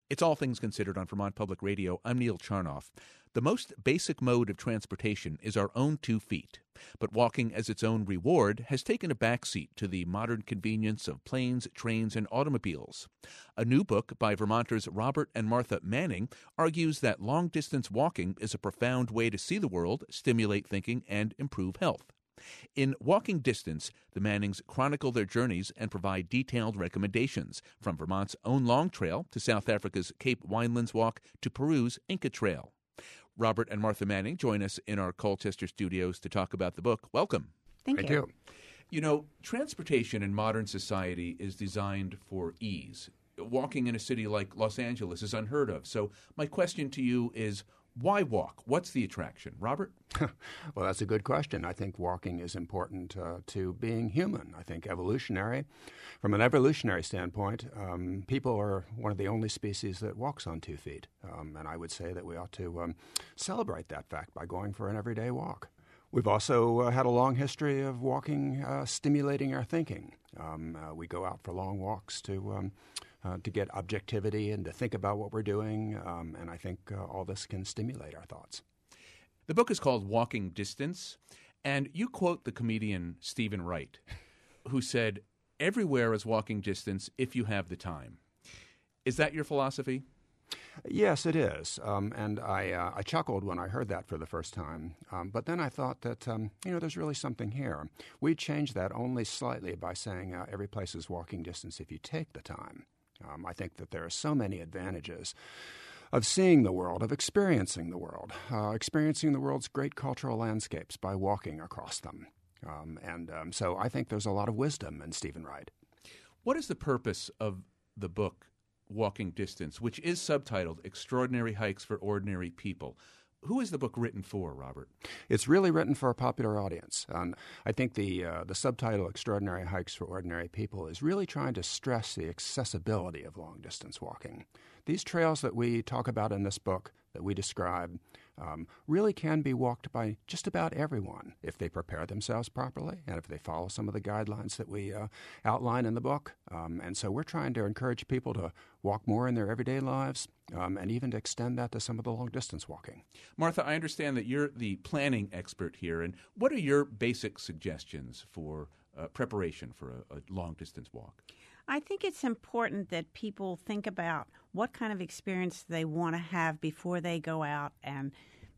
It's All Things Considered on Vermont Public Radio. I'm Neil Charnoff. The most basic mode of transportation is our own 2 feet. But walking as its own reward has taken a backseat to the modern convenience of planes, trains, and automobiles. A new book by Vermonters Robert and Martha Manning argues that long-distance walking is a profound way to see the world, stimulate thinking, and improve health. In Walking Distance, the Mannings chronicle their journeys and provide detailed recommendations, from Vermont's own Long Trail to South Africa's Cape Winelands Walk to Peru's Inca Trail. Robert and Martha Manning join us in our Colchester studios to talk about the book. Welcome. Thank you. You know, transportation in modern society is designed for ease. Walking in a city like Los Angeles is unheard of. So my question to you is, why walk? What's the attraction? Robert? Well, that's a good question. I think walking is important to being human. I think evolutionary. From an evolutionary standpoint, people are one of the only species that walks on 2 feet. And I would say that we ought to celebrate that fact by going for an everyday walk. We've also had a long history of walking, stimulating our thinking. We go out for long walks to get objectivity and to think about what we're doing, and I think all this can stimulate our thoughts. The book is called Walking Distance, and you quote the comedian Stephen Wright, who said, "Everywhere is walking distance if you have the time." Is that your philosophy? Yes, it is, and I chuckled when I heard that for the first time, but then I thought that, there's really something here. We changed that only slightly by saying every place is walking distance if you take the time. I think that there are so many advantages of seeing the world, of experiencing the world, experiencing the world's great cultural landscapes by walking across them. So I think there's a lot of wisdom in Stephen Wright. What is the purpose of the book, Walking Distance, which is subtitled Extraordinary Hikes for Ordinary People? Who is the book written for, Robert? It's really written for a popular audience. I think the subtitle, Extraordinary Hikes for Ordinary People, is really trying to stress the accessibility of long-distance walking. These trails that we talk about in this book, that we describe, really can be walked by just about everyone if they prepare themselves properly and if they follow some of the guidelines that we outline in the book. And so we're trying to encourage people to walk more in their everyday lives and even to extend that to some of the long-distance walking. Martha, I understand that you're the planning expert here, and what are your basic suggestions for preparation for a long-distance walk? I think it's important that people think about what kind of experience they want to have before they go out and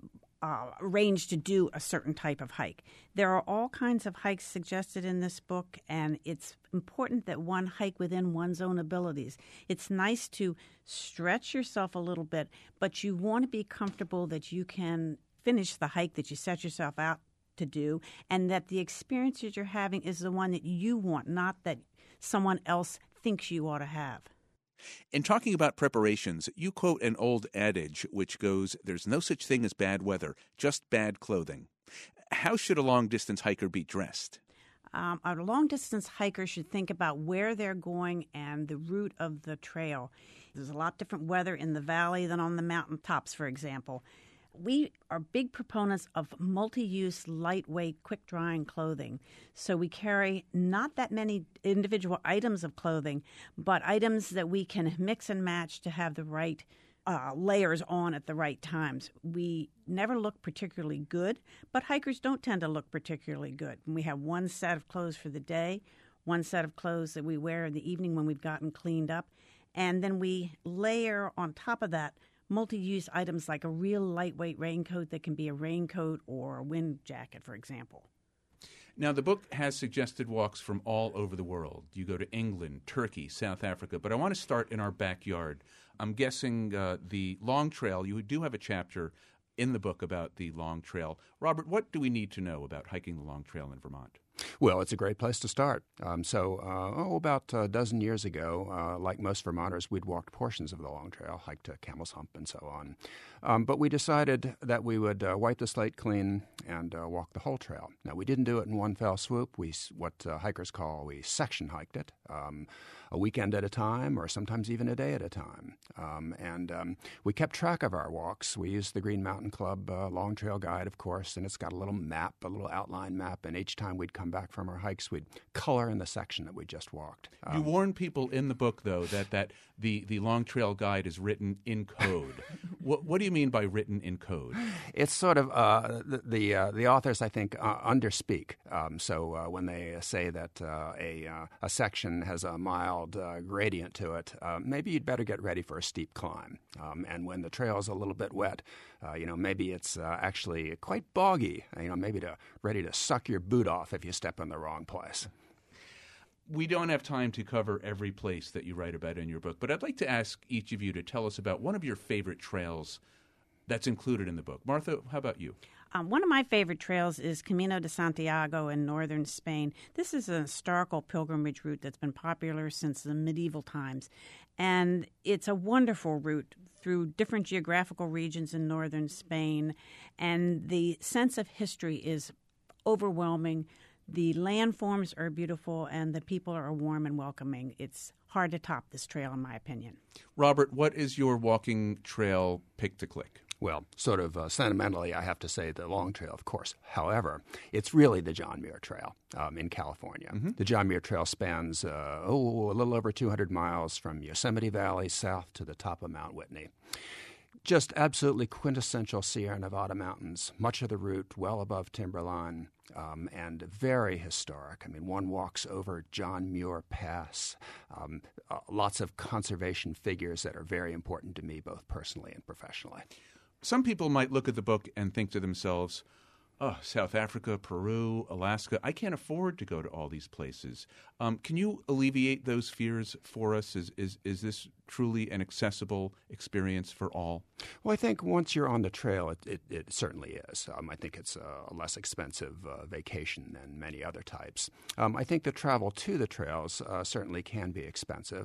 arrange to do a certain type of hike. There are all kinds of hikes suggested in this book, and it's important that one hike within one's own abilities. It's nice to stretch yourself a little bit, but you want to be comfortable that you can finish the hike that you set yourself out to do, and that the experience that you're having is the one that you want, not that someone else thinks you ought to have. In talking about preparations, you quote an old adage which goes, "There's no such thing as bad weather, just bad clothing." How should a long-distance hiker be dressed? A long-distance hiker should think about where they're going and the route of the trail. There's a lot different weather in the valley than on the mountaintops, for example. We are big proponents of multi-use, lightweight, quick-drying clothing. So we carry not that many individual items of clothing, but items that we can mix and match to have the right layers on at the right times. We never look particularly good, but hikers don't tend to look particularly good. We have one set of clothes for the day, one set of clothes that we wear in the evening when we've gotten cleaned up, and then we layer on top of that multi-use items like a real lightweight raincoat that can be a raincoat or a wind jacket, for example. Now, the book has suggested walks from all over the world. You go to England, Turkey, South Africa, but I want to start in our backyard. I'm guessing the Long Trail, you do have a chapter in the book about the Long Trail. Robert, what do we need to know about hiking the Long Trail in Vermont? Well, it's a great place to start. About a dozen years ago, like most Vermonters, we'd walked portions of the Long Trail, hiked to Camel's Hump and so on. But we decided that we would wipe the slate clean and walk the whole trail. Now, we didn't do it in one fell swoop. We hikers call, we section hiked it, a weekend at a time or sometimes even a day at a time. We kept track of our walks. We used the Green Mountain Club Long Trail Guide, of course, and it's got a little map, a little outline map, and each time we'd come come back from our hikes, we'd color in the section that we just walked. You warn people in the book, though, that the Long Trail Guide is written in code. What do you mean by written in code? It's sort of the authors, I think, underspeak. So when they say that a section has a mild gradient to it, maybe you'd better get ready for a steep climb. And when the trail is a little bit wet, maybe it's actually quite boggy. Maybe ready to suck your boot off if you step in the wrong place. We don't have time to cover every place that you write about in your book, but I'd like to ask each of you to tell us about one of your favorite trails that's included in the book. Martha, how about you? One of my favorite trails is Camino de Santiago in northern Spain. This is an historical pilgrimage route that's been popular since the medieval times. And it's a wonderful route through different geographical regions in northern Spain. And the sense of history is overwhelming. The landforms are beautiful, and the people are warm and welcoming. It's hard to top this trail, in my opinion. Robert, what is your walking trail pick to click? Well, sort of sentimentally, I have to say the Long Trail, of course. However, it's really the John Muir Trail in California. Mm-hmm. The John Muir Trail spans a little over 200 miles from Yosemite Valley south to the top of Mount Whitney. Just absolutely quintessential Sierra Nevada mountains, much of the route well above timberline, and very historic. One walks over John Muir Pass. Lots of conservation figures that are very important to me, both personally and professionally. Some people might look at the book and think to themselves, South Africa, Peru, Alaska, I can't afford to go to all these places. Can you alleviate those fears for us? Is this truly an accessible experience for all? Well, I think once you're on the trail, it certainly is. I think it's a less expensive vacation than many other types. I think the travel to the trails certainly can be expensive,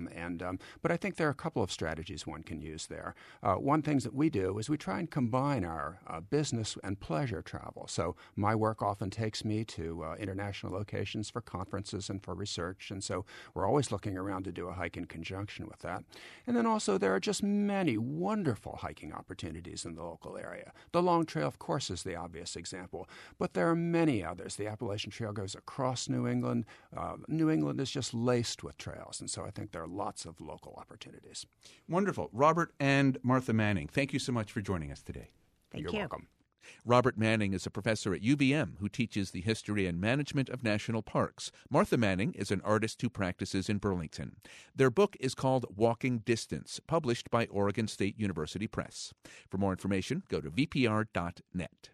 but I think there are a couple of strategies one can use there. One thing that we do is we try and combine our business and pleasure travel. So my work often takes me to international locations for conferences and for research, and so we're always looking around to do a hike in conjunction with that. And then also there are just many wonderful hiking opportunities in the local area. The Long Trail, of course, is the obvious example, but there are many others. The Appalachian Trail goes across New England. New England is just laced with trails, and so I think there are lots of local opportunities. Wonderful. Robert and Martha Manning, thank you so much for joining us today. Thank you. You're welcome. Robert Manning is a professor at UVM who teaches the history and management of national parks. Martha Manning is an artist who practices in Burlington. Their book is called Walking Distance, published by Oregon State University Press. For more information, go to vpr.net.